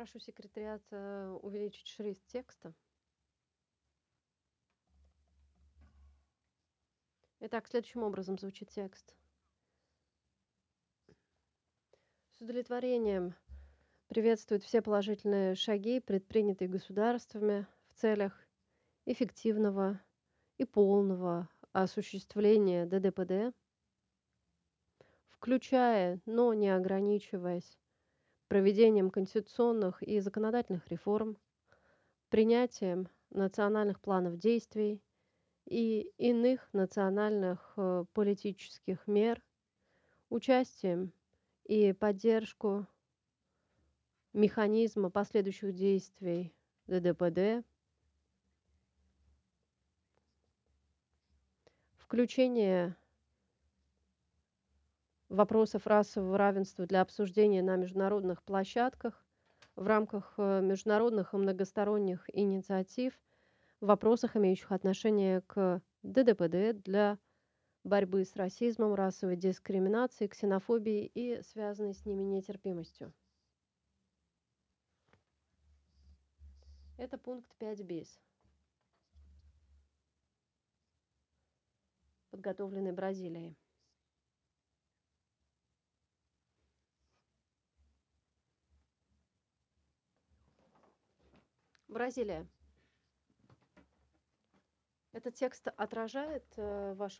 Прошу секретариат увеличить шрифт текста. Итак, следующим образом звучит текст. С удовлетворением приветствует все положительные шаги, предпринятые государствами в целях эффективного и полного осуществления ДДПД, включая, но не ограничиваясь, проведением конституционных и законодательных реформ, принятием национальных планов действий и иных национальных политических мер, участием и поддержку механизма последующих действий ДДПД, включение вопросов расового равенства для обсуждения на международных площадках в рамках международных и многосторонних инициатив в вопросах, имеющих отношение к ДДПД для борьбы с расизмом, расовой дискриминацией, ксенофобией и связанной с ними нетерпимостью. Это пункт 5 bis, подготовленный Бразилией. Бразилия. Этот текст отражает ваши